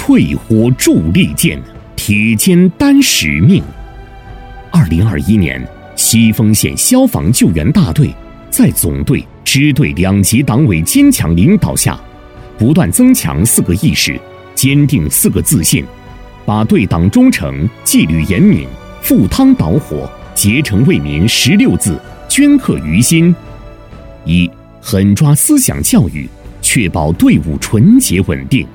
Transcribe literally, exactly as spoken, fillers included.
淬火铸利剑，铁肩担使命。二零二一年，西丰县消防救援大队在总队、支队两级党委坚强领导下，不断增强四个意识，坚定四个自信，把对党忠诚、纪律严明、赴汤蹈火、竭诚为民十六字镌刻于心。一、狠抓思想教育，确保队伍纯洁稳定。